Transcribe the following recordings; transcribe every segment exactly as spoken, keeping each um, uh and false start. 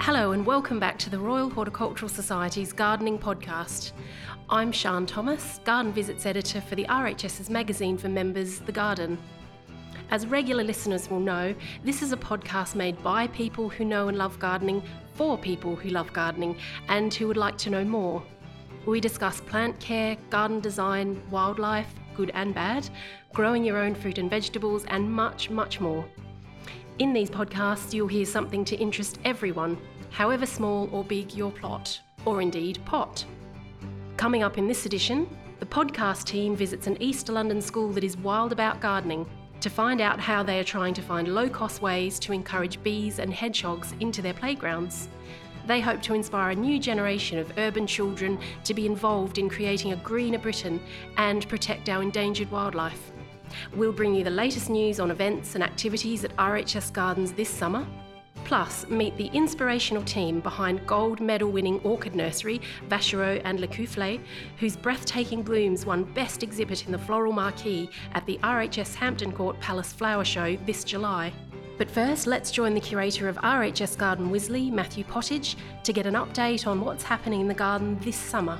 Hello and welcome back to the Royal Horticultural Society's Gardening Podcast. I'm Sian Thomas, Garden Visits Editor for the R H S's magazine for members, The Garden. As regular listeners will know, this is a podcast made by people who know and love gardening, for people who love gardening and who would like to know more. We discuss plant care, garden design, wildlife, good and bad, growing your own fruit and vegetables, and much, much more. In these podcasts, you'll hear something to interest everyone, however small or big your plot, or indeed pot. Coming up in this edition, the podcast team visits an East London school that is wild about gardening to find out how they are trying to find low-cost ways to encourage bees and hedgehogs into their playgrounds. They hope to inspire a new generation of urban children to be involved in creating a greener Britain and protect our endangered wildlife. We'll bring you the latest news on events and activities at R H S Gardens this summer. Plus, meet the inspirational team behind gold medal-winning orchid nursery, Vachereau and Le Coufflet, whose breathtaking blooms won Best Exhibit in the Floral Marquee at the R H S Hampton Court Palace Flower Show this July. But first, let's join the curator of R H S Garden Wisley, Matthew Pottage, to get an update on what's happening in the garden this summer.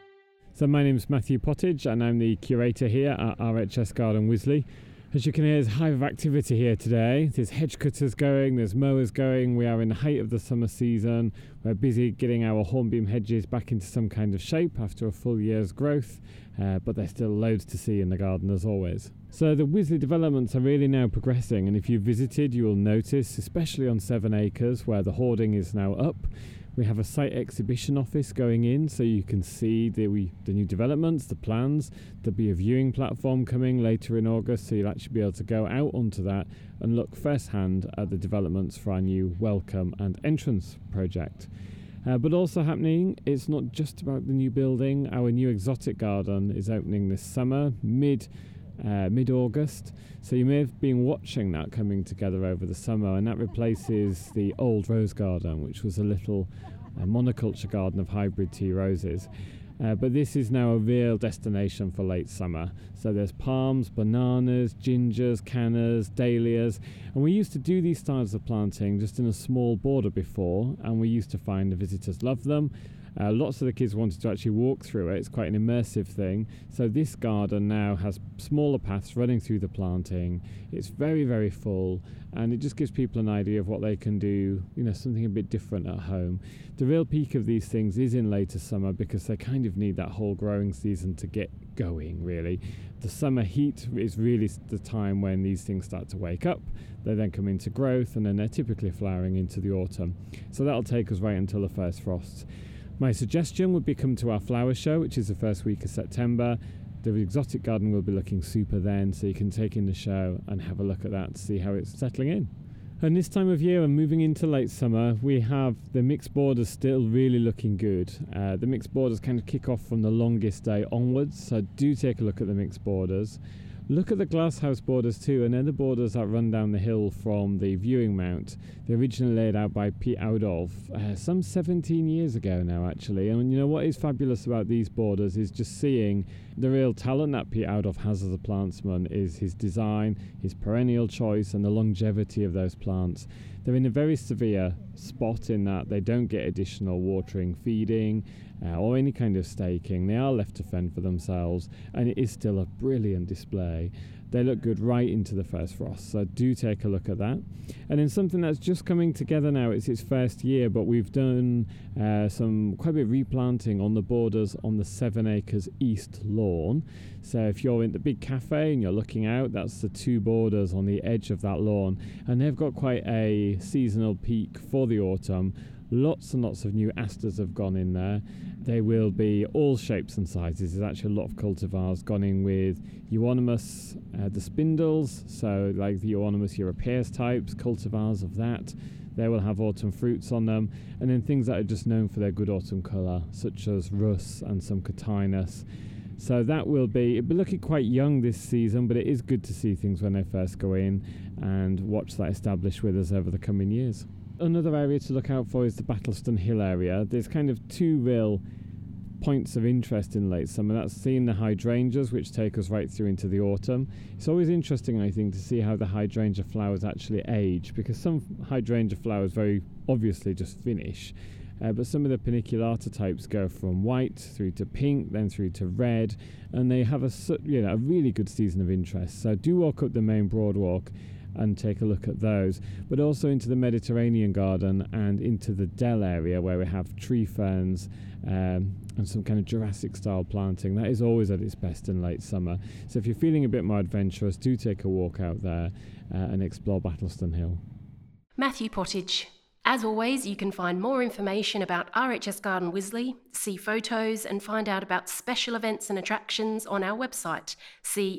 So my name's Matthew Pottage and I'm the curator here at R H S Garden Wisley. As you can hear, there's a hive of activity here today. There's hedge cutters going, there's mowers going. We are in the height of the summer season. We're busy getting our hornbeam hedges back into some kind of shape after a full year's growth, uh, but there's still loads to see in the garden as always. So the Wisley developments are really now progressing, and if you've visited, you will notice, especially on Seven Acres, where the hoarding is now up, we have a site exhibition office going in, so you can see the, we, the new developments, the plans. There'll be a viewing platform coming later in August, so you'll actually be able to go out onto that and look firsthand at the developments for our new welcome and entrance project. Uh, but also happening, it's not just about the new building. Our new exotic garden is opening this summer, mid Uh, mid-August, so you may have been watching that coming together over the summer, and that replaces the old rose garden, which was a little uh, monoculture garden of hybrid tea roses. Uh, but this is now a real destination for late summer. So there's palms, bananas, gingers, cannas, dahlias, and we used to do these styles of planting just in a small border before, and we used to find the visitors loved them. Uh, lots of the kids wanted to actually walk through it. It's quite an immersive thing. So this garden now has smaller paths running through the planting. It's very, very full, and it just gives people an idea of what they can do, you know, something a bit different at home. The real peak of these things is in later summer because they kind of need that whole growing season to get going, really. The summer heat is really the time when these things start to wake up. They then come into growth, and then they're typically flowering into the autumn. So that'll take us right until the first frosts. My suggestion would be come to our flower show, which is the first week of September. The exotic garden will be looking super then, so you can take in the show and have a look at that to see how it's settling in. And this time of year and moving into late summer, we have the mixed borders still really looking good. Uh, the mixed borders kind of kick off from the longest day onwards, so do take a look at the mixed borders. Look at the glasshouse borders too, and they're the borders that run down the hill from the viewing mount. They're originally laid out by Pete Audolph uh, some seventeen years ago now, actually. And you know what is fabulous about these borders is just seeing the real talent that Pete Audolph has as a plantsman is his design, his perennial choice, and the longevity of those plants. They're in a very severe spot in that they don't get additional watering, feeding, uh, or any kind of staking. They are left to fend for themselves, and it is still a brilliant display. They look good right into the first frost, so do take a look at that. And then something that's just coming together now, it's its first year, but we've done uh, some quite a bit of replanting on the borders on the Seven Acres East lawn. So if you're in the big cafe and you're looking out, that's the two borders on the edge of that lawn, and they've got quite a seasonal peak for the autumn. Lots and lots of new asters have gone in there. They will be all shapes and sizes. There's actually a lot of cultivars gone in with Euonymus, uh, the spindles, so like the Euonymus europaeus types, cultivars of that. They will have autumn fruits on them, and then things that are just known for their good autumn colour, such as Rus and some Cotinus. So that will be, it'll be looking quite young this season, but it is good to see things when they first go in and watch that establish with us over the coming years. Another area to look out for is the Battleston Hill area. There's kind of two real points of interest in late summer. That's seeing the hydrangeas, which take us right through into the autumn. It's always interesting, I think, to see how the hydrangea flowers actually age, because some hydrangea flowers very obviously just finish, uh, but some of the paniculata types go from white through to pink, then through to red, and they have a you know a really good season of interest. So do walk up the main Broadwalk and take a look at those, but also into the Mediterranean garden and into the Dell area where we have tree ferns um, and some kind of Jurassic style planting. That is always at its best in late summer. So if you're feeling a bit more adventurous, do take a walk out there uh, and explore Battleston Hill. Matthew Pottage. As always, you can find more information about R H S Garden Wisley, see photos and find out about special events and attractions on our website, see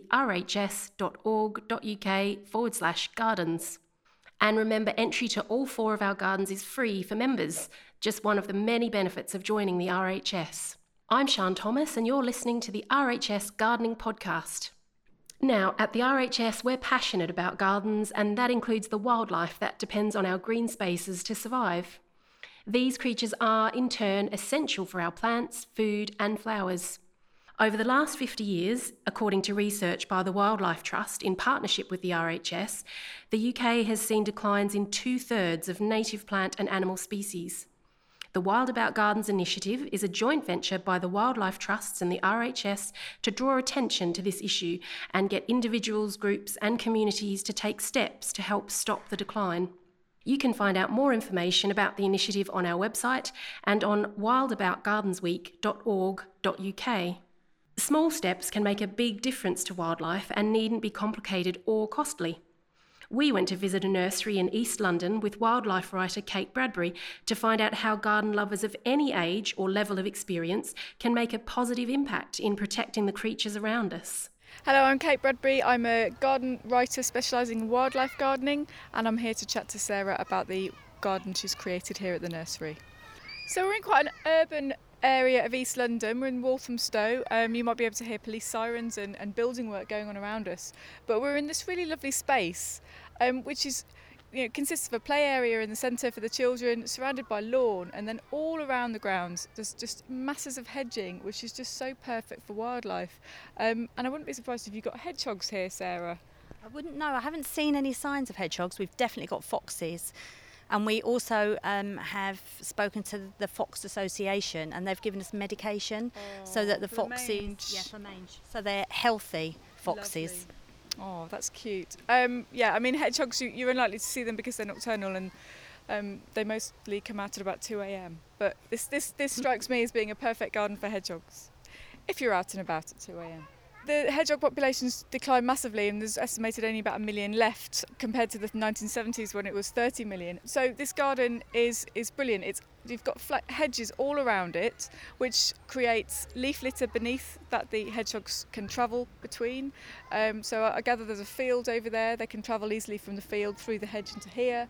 rhs.org.uk forward slash gardens. And remember, entry to all four of our gardens is free for members, just one of the many benefits of joining the R H S. I'm Sian Thomas and you're listening to the R H S Gardening Podcast. Now, at the R H S, we're passionate about gardens, and that includes the wildlife that depends on our green spaces to survive. These creatures are, in turn, essential for our plants, food, and flowers. Over the last fifty years, according to research by the Wildlife Trust in partnership with the R H S, the U K has seen declines in two-thirds of native plant and animal species. The Wild About Gardens initiative is a joint venture by the Wildlife Trusts and the R H S to draw attention to this issue and get individuals, groups and communities to take steps to help stop the decline. You can find out more information about the initiative on our website and on wild about gardens week dot org dot U K. Small steps can make a big difference to wildlife and needn't be complicated or costly. We went to visit a nursery in East London with wildlife writer Kate Bradbury to find out how garden lovers of any age or level of experience can make a positive impact in protecting the creatures around us. Hello, I'm Kate Bradbury. I'm a garden writer specialising in wildlife gardening, and I'm here to chat to Sarah about the garden she's created here at the nursery. So we're in quite an urban area of East London. We're in Walthamstow. Um, you might be able to hear police sirens and, and building work going on around us. But we're in this really lovely space, um, which is, you know, consists of a play area in the centre for the children, surrounded by lawn, and then all around the grounds there's just masses of hedging, which is just so perfect for wildlife. Um, and I wouldn't be surprised if you got hedgehogs here, Sarah. I wouldn't know. I haven't seen any signs of hedgehogs. We've definitely got foxes. And we also um, have spoken to the Fox Association, and they've given us medication oh, so that the foxes, mange. yeah, for mange, so they're healthy foxes. Lovely. Oh, that's cute. Um, yeah, I mean hedgehogs, you, you're unlikely to see them because they're nocturnal, and um, they mostly come out at about two a.m. But this this this strikes me as being a perfect garden for hedgehogs, if you're out and about at two a.m. The hedgehog population's declined massively, and there's estimated only about a million left compared to the nineteen seventies when it was thirty million. So this garden is is brilliant. It's you've got flat hedges all around it, which creates leaf litter beneath that the hedgehogs can travel between. Um, so I gather there's a field over there. They can travel easily from the field through the hedge into here.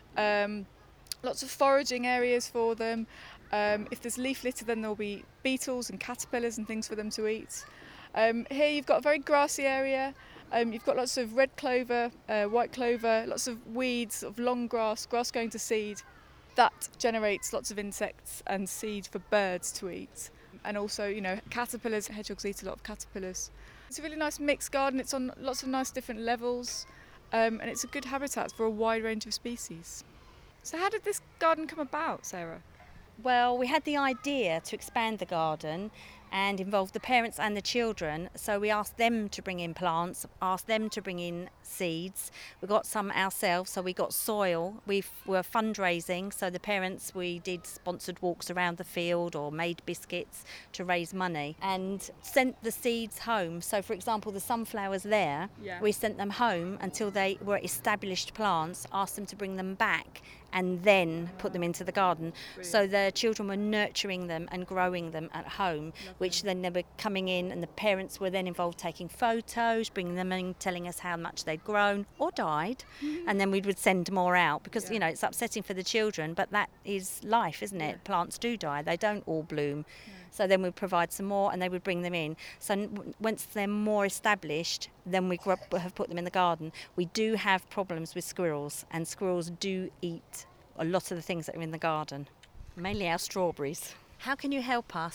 Um, lots of foraging areas for them. Um, if there's leaf litter, then there'll be beetles and caterpillars and things for them to eat. Um, here you've got a very grassy area. Um, you've got lots of red clover, uh, white clover, lots of weeds, sort of long grass, grass going to seed. That generates lots of insects and seed for birds to eat. And also, you know, caterpillars, hedgehogs eat a lot of caterpillars. It's a really nice mixed garden. It's on lots of nice different levels, um, and it's a good habitat for a wide range of species. So how did this garden come about, Sarah? Well, we had the idea to expand the garden and involve the parents and the children, so we asked them to bring in plants, asked them to bring in seeds. We got some ourselves, so we got soil. We were fundraising, so the parents, we did sponsored walks around the field or made biscuits to raise money and sent the seeds home. So for example, the sunflowers there, yeah. we sent them home until they were established plants, asked them to bring them back and then put them into the garden. Brilliant. So the children were nurturing them and growing them at home, Lovely. Which then they were coming in, and the parents were then involved taking photos, bringing them in, telling us how much they'd grown or died, mm-hmm. and then we would send more out because, yeah. you know, it's upsetting for the children, but that is life, isn't it? Yeah. Plants do die, they don't all bloom. Yeah. So then we'd provide some more and they would bring them in. So once they're more established, then we have put them in the garden. We do have problems with squirrels, and squirrels do eat a lot of the things that are in the garden, mainly our strawberries. How can you help us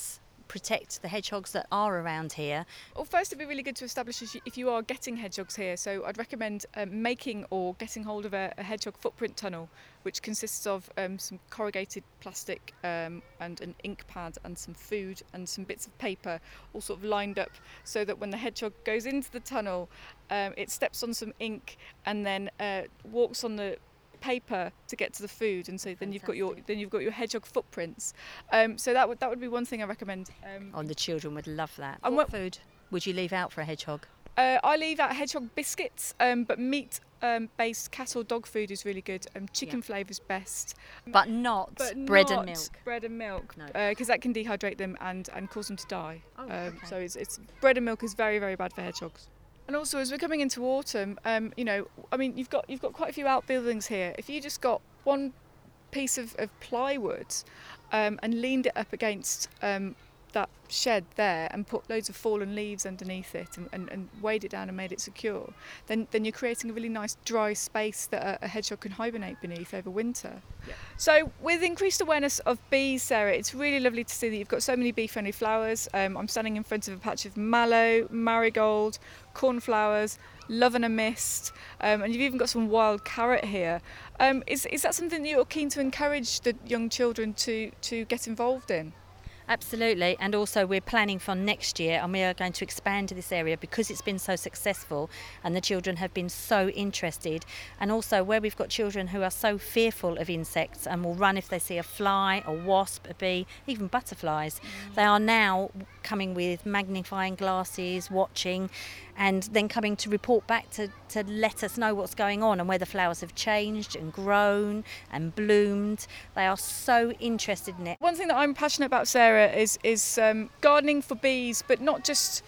protect the hedgehogs that are around here. Well, first it'd be really good to establish if you, if you are getting hedgehogs here. So I'd recommend um, making or getting hold of a, a hedgehog footprint tunnel, which consists of um, some corrugated plastic um, and an ink pad and some food and some bits of paper, all sort of lined up, so that when the hedgehog goes into the tunnel, um, it steps on some ink and then uh, walks on the paper to get to the food, and so then you've got your then you've got your hedgehog footprints. Um, so that would that would be one thing I recommend. Um, Oh, the children would love that. And What what- food would you leave out for a hedgehog? Uh, I leave out hedgehog biscuits, um, but meat-based cat or dog food is really good. Um, chicken Yeah. flavour's best, But not but bread not and milk. Bread and milk, No. because that can dehydrate them and, and cause them to die. Oh, um, okay. So it's, it's bread and milk is very very bad for hedgehogs. And also, as we're coming into autumn, um, you know, I mean, you've got you've got quite a few outbuildings here. If you just got one piece of, of plywood um, and leaned it up against um, that shed there and put loads of fallen leaves underneath it and, and, and weighed it down and made it secure, then then you're creating a really nice dry space that a, a hedgehog can hibernate beneath over winter. Yeah. So with increased awareness of bees, Sarah, it's really lovely to see that you've got so many bee-friendly flowers. Um, I'm standing in front of a patch of mallow, marigold, cornflowers, love and a mist, um, and you've even got some wild carrot here. Um, is, is that something that you're keen to encourage the young children to, to get involved in? Absolutely, and also we're planning for next year, and we are going to expand to this area because it's been so successful and the children have been so interested. And also where we've got children who are so fearful of insects and will run if they see a fly, a wasp, a bee, even butterflies, mm. they are now coming with magnifying glasses, watching, and then coming to report back to, to let us know what's going on and where the flowers have changed and grown and bloomed. They are so interested in it. One thing that I'm passionate about, Sarah, is is um, gardening for bees, but not just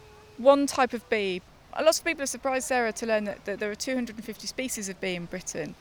one type of bee. Lots of people are surprised, Sarah, to learn that, that there are two hundred fifty species of bee in Britain,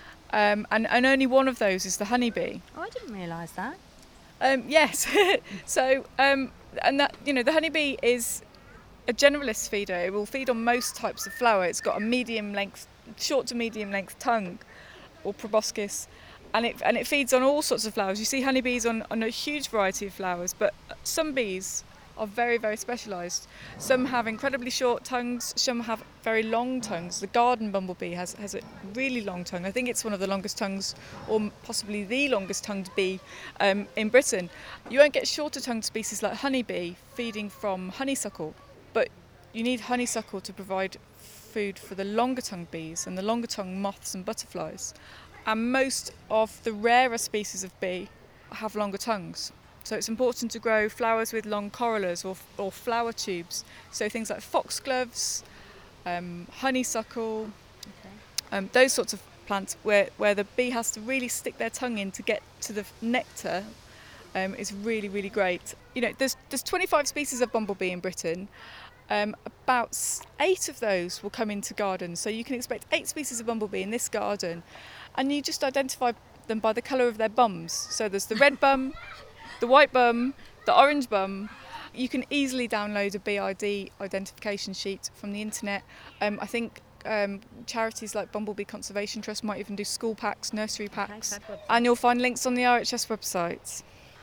um, and, and only one of those is the honeybee. Oh, I didn't realise that. Um, yes, so um, and that you know the honeybee is a generalist feeder. It will feed on most types of flower. It's got a medium length, short to medium length tongue, or proboscis, and it and it feeds on all sorts of flowers. You see honeybees on, on a huge variety of flowers, but some bees are very, very specialised. Some have incredibly short tongues, some have very long tongues. The garden bumblebee has, has a really long tongue. I think it's one of the longest tongues, or possibly the longest tongued bee um, in Britain. You won't get shorter tongued species like honeybee feeding from honeysuckle, but you need honeysuckle to provide food for the longer tongued bees and the longer tongued moths and butterflies. And most of the rarer species of bee have longer tongues. So it's important to grow flowers with long corollas or, or flower tubes. So things like foxgloves, um, honeysuckle, Okay. um, those sorts of plants where, where the bee has to really stick their tongue in to get to the nectar um, is really, really great. You know, there's, there's twenty-five species of bumblebee in Britain. Um, about s- eight of those will come into gardens. So you can expect eight species of bumblebee in this garden. And you just identify them by the colour of their bums. So there's the red bum, the white bum, the orange bum. You can easily download a B I D identification sheet from the internet. Um, I think um, charities like Bumblebee Conservation Trust might even do school packs, nursery packs, and you'll find links on the R H S website.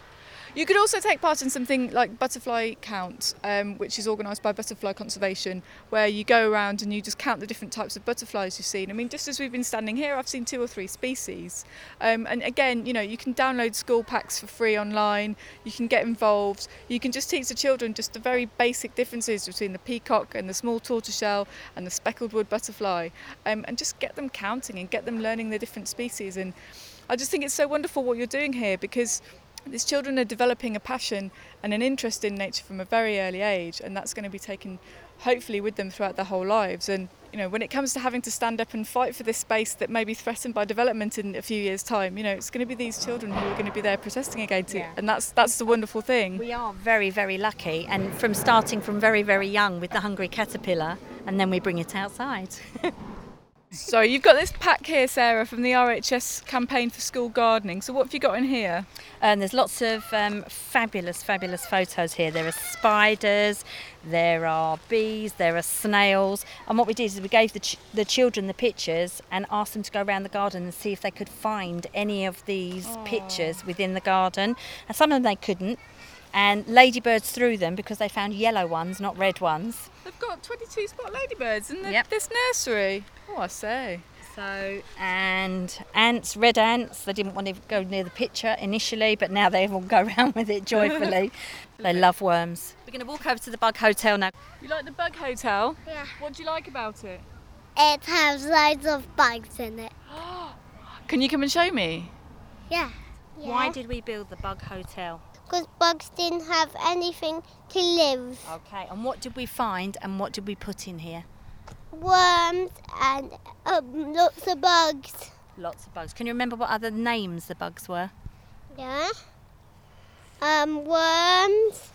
You could also take part in something like Butterfly Count, um, which is organised by Butterfly Conservation, where you go around and you just count the different types of butterflies you've seen. I mean, just as we've been standing here, I've seen two or three species. Um, and again, you know, you can download school packs for free online, you can get involved, you can just teach the children just the very basic differences between the peacock and the small tortoiseshell and the speckled wood butterfly, um, and just get them counting and get them learning the different species. And I just think it's so wonderful what you're doing here, because these children are developing a passion and an interest in nature from a very early age, and that's going to be taken hopefully with them throughout their whole lives. And you know, when it comes to having to stand up and fight for this space that may be threatened by development in a few years' time, you know, it's going to be these children who are going to be there protesting against Yeah. it, and that's that's the wonderful thing. We are very, very lucky, and from starting from very, very young with the hungry caterpillar, and then we bring it outside. So you've got this pack here, Sarah, from the R H S campaign for school gardening. So what have you got in here? And there's lots of um, fabulous, fabulous photos here. There are spiders, there are bees, there are snails. And what we did is we gave the, ch- the children the pictures and asked them to go around the garden and see if they could find any of these Aww. pictures within the garden. And some of them they couldn't. and ladybirds through them because they found yellow ones, not red ones. They've got twenty-two spot ladybirds in the, Yep. this nursery. Oh, I say. So, and ants, red ants, they didn't want to go near the picture initially, but now they all go around with it joyfully. They love worms. We're going to walk over to the Bug Hotel now. You like the Bug Hotel? Yeah. What do you like about it? It has loads of bugs in it. Can you come and show me? Yeah. Why did we build the Bug Hotel? Because bugs didn't have anything to live. Okay, and what did we find and what did we put in here? Worms and um, lots of bugs. Lots of bugs. Can you remember what other names the bugs were? Yeah. Um, worms,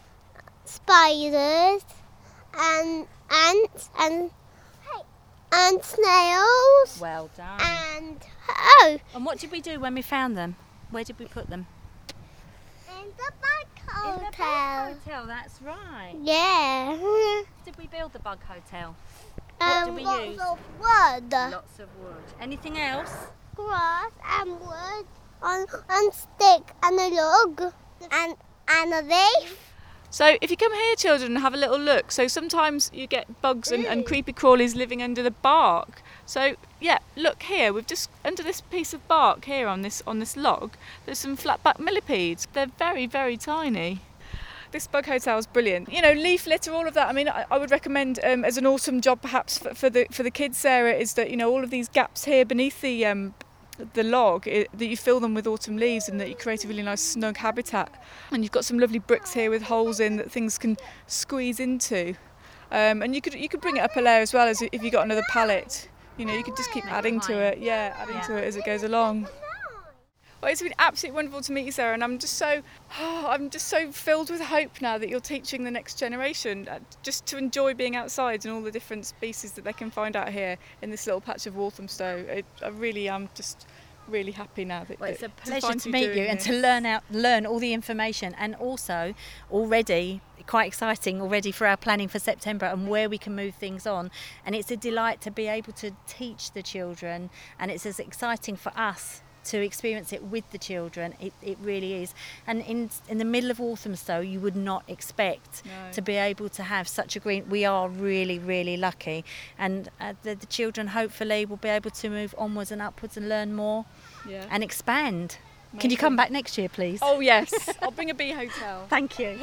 spiders, and ants, and and snails, Well done. and oh, And what did we do when we found them? Where did we put them? in the bug In the Bug hotel. Hotel, that's right. Yeah. Did we build the Bug Hotel? um, did we lots use? of wood, Lots of wood. Anything else? grass, and wood, and, and stick, and a log, and and a leaf. So if you come here, children, and have a little look. So sometimes you get bugs and, and creepy crawlies living under the bark. So yeah, look here. We've just under this piece of bark here on this on this log. There's some flatback millipedes. They're very very tiny. This Bug Hotel is brilliant. You know, leaf litter, all of that. I mean, I, I would recommend um, as an autumn job perhaps for, for the for the kids, Sarah, is that you know all of these gaps here beneath the um, the log, it, that you fill them with autumn leaves and that you create a really nice snug habitat. And you've got some lovely bricks here with holes in that things can squeeze into. Um, and you could you could bring it up a layer as well as if you got another pallet. You know, you could just keep adding to it. Yeah, adding Yeah. to it as it goes along. Well, it's been absolutely wonderful to meet you, Sarah, and I'm just so, oh, I'm just so filled with hope now that you're teaching the next generation uh, just to enjoy being outside and all the different species that they can find out here in this little patch of Walthamstow. It, I really am just really happy now that. Well, it's a that- pleasure find to you meet doing you and this. to learn out, learn all the information, and also already quite exciting already for our planning for September and where we can move things on. And it's a delight to be able to teach the children, and it's as exciting for us to experience it with the children. It, it really is. And in in the middle of Walthamstow, you would not expect No. to be able to have such a green. We are really, really lucky, and uh, the, the children hopefully will be able to move onwards and upwards and learn more Yeah. and expand. Can you come back next year, please? Oh yes, I'll bring a bee hotel. Thank you.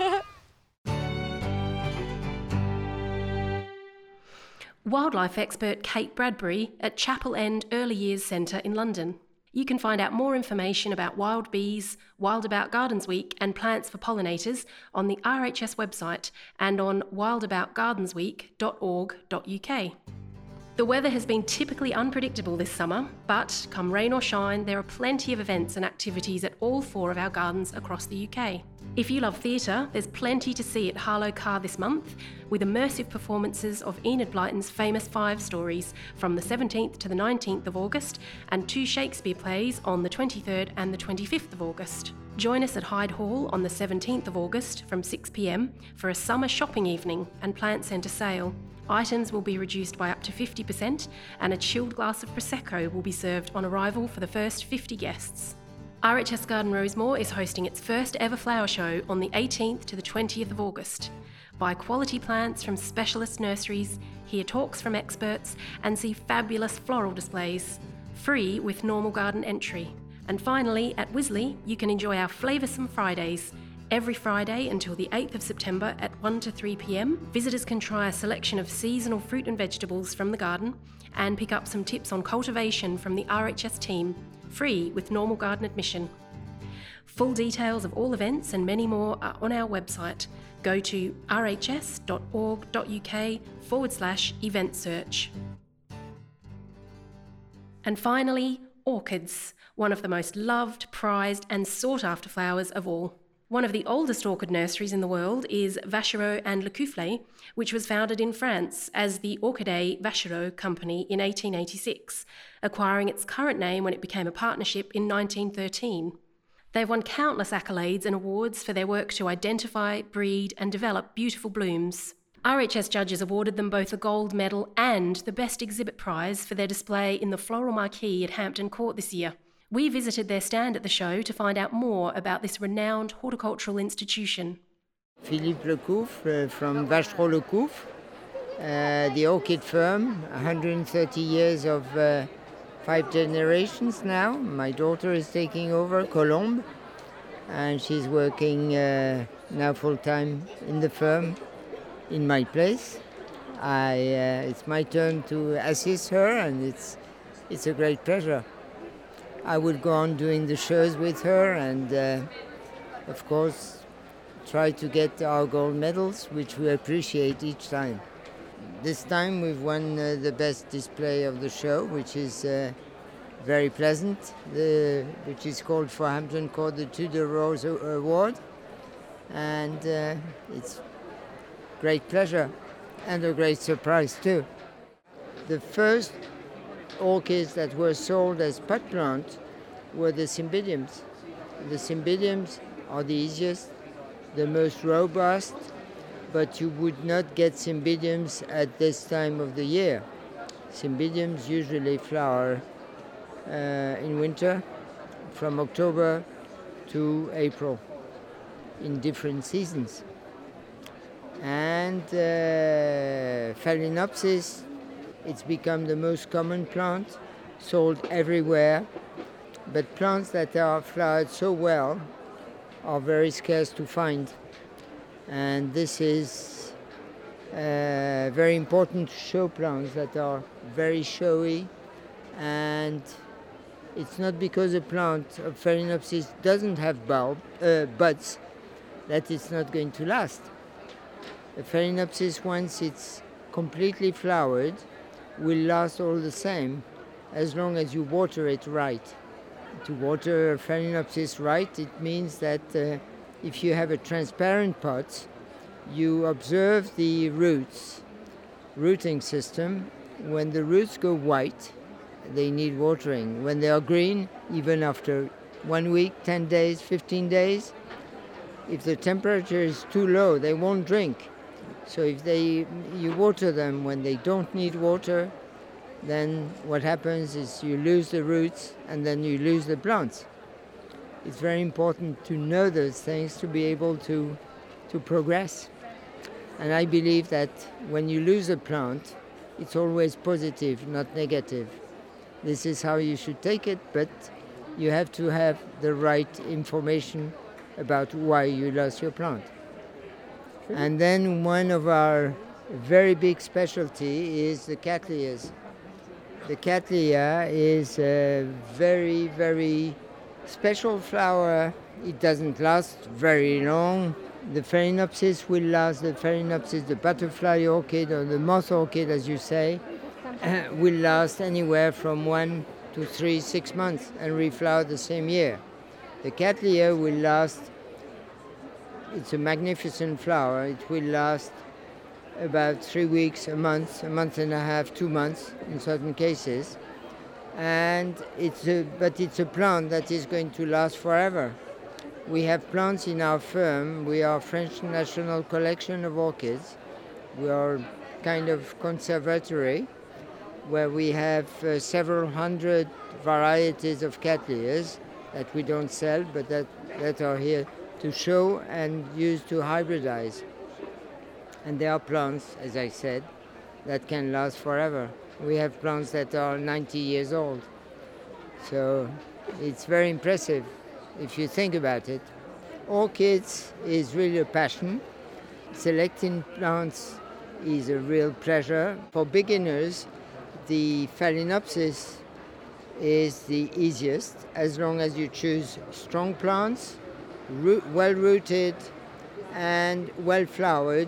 Wildlife expert Kate Bradbury at Chapel End Early Years Centre in London. You can find out more information about wild bees, Wild About Gardens Week and plants for pollinators on the R H S website and on wild about gardens week dot org dot U K. The weather has been typically unpredictable this summer, but come rain or shine, there are plenty of events and activities at all four of our gardens across the U K. If you love theatre, there's plenty to see at Harlow Carr this month, with immersive performances of Enid Blyton's famous five stories from the seventeenth to the nineteenth of August, and two Shakespeare plays on the twenty-third and the twenty-fifth of August. Join us at Hyde Hall on the seventeenth of August from six p m for a summer shopping evening and plant centre sale. Items will be reduced by up to fifty percent, and a chilled glass of Prosecco will be served on arrival for the first fifty guests. R H S Garden Rosemore is hosting its first ever flower show on the eighteenth to the twentieth of August. Buy quality plants from specialist nurseries, hear talks from experts, and see fabulous floral displays. Free with normal garden entry. And finally, at Wisley, you can enjoy our Flavoursome Fridays. Every Friday until the eighth of September at one to three p m, visitors can try a selection of seasonal fruit and vegetables from the garden and pick up some tips on cultivation from the R H S team, free with normal garden admission. Full details of all events and many more are on our website. Go to r h s dot org dot u k forward slash event search. And finally, orchids, one of the most loved, prized and sought after flowers of all. One of the oldest orchid nurseries in the world is Vachereau and Lecouflet, which was founded in France as the Orchidee Vachereau Company in eighteen eighty-six, acquiring its current name when it became a partnership in nineteen thirteen. They've won countless accolades and awards for their work to identify, breed and develop beautiful blooms. R H S judges awarded them both the Gold Medal and the Best Exhibit Prize for their display in the Floral Marquee at Hampton Court this year, We visited their stand at the show to find out more about this renowned horticultural institution. Philippe Lecoufre uh, from Vachereau-Lecoufre, uh, the orchid firm, one hundred thirty years of uh, five generations now. My daughter is taking over, Colombe, and she's working uh, now full-time in the firm in my place. I, uh, it's my turn to assist her, and it's, it's a great pleasure. I would go on doing the shows with her and, uh, of course, try to get our gold medals, which we appreciate each time. This time we've won uh, the best display of the show, which is uh, very pleasant, the, which is called for Hampton Court the Tudor Rose Award. And uh, it's great pleasure and a great surprise too. The first orchids that were sold as pot plant were the cymbidiums. The cymbidiums are the easiest, the most robust, but you would not get cymbidiums at this time of the year. Cymbidiums usually flower uh, in winter from October to April in different seasons. And uh, Phalaenopsis, it's become the most common plant, sold everywhere, but plants that are flowered so well are very scarce to find. And this is uh, very important show plants that are very showy, and it's not because a plant of Phalaenopsis doesn't have bulb, uh, buds that it's not going to last. A Phalaenopsis, once it's completely flowered, will last all the same as long as you water it right. To water Phalaenopsis right, it means that uh, if you have a transparent pot, you observe the roots, rooting system. When the roots go white, they need watering. When they are green, even after one week, ten days, fifteen days, if the temperature is too low, they won't drink. So if they, you water them when they don't need water, then what happens is you lose the roots and then you lose the plants. It's very important to know those things to be able to, to progress. And I believe that when you lose a plant, it's always positive, not negative. This is how you should take it, but you have to have the right information about why you lost your plant. And then one of our very big specialty is the Cattleyas. The Cattleya is a very, very special flower. It doesn't last very long. The Phalaenopsis will last, the Phalaenopsis, the butterfly orchid, or the moth orchid, as you say, will last anywhere from one to three, six months and reflower the same year. The Cattleya will last, it's a magnificent flower, it will last about three weeks, a month, a month and a half, two months in certain cases. And it's a, but it's a plant that is going to last forever. We have plants in our firm. We are French National Collection of Orchids. We are kind of conservatory where we have uh, several hundred varieties of Cattleyas that we don't sell, but that, that are here to show and used to hybridize. And there are plants, as I said, that can last forever. We have plants that are ninety years old. So it's very impressive if you think about it. Orchids is really a passion. Selecting plants is a real pleasure. For beginners, the Phalaenopsis is the easiest, as long as you choose strong plants, root, well-rooted and well-flowered,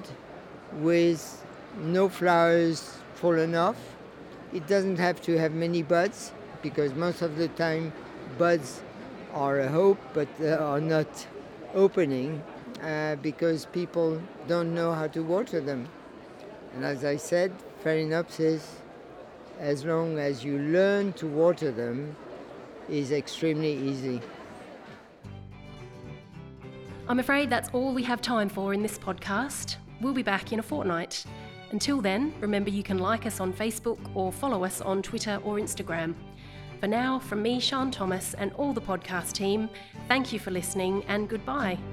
with no flowers fallen off. It doesn't have to have many buds, because most of the time buds are a hope, but they are not opening uh, because people don't know how to water them. And as I said, Phalaenopsis, as long as you learn to water them, is extremely easy. I'm afraid that's all we have time for in this podcast. We'll be back in a fortnight. Until then, remember you can like us on Facebook or follow us on Twitter or Instagram. For now, from me, Sian Thomas, and all the podcast team, thank you for listening and goodbye.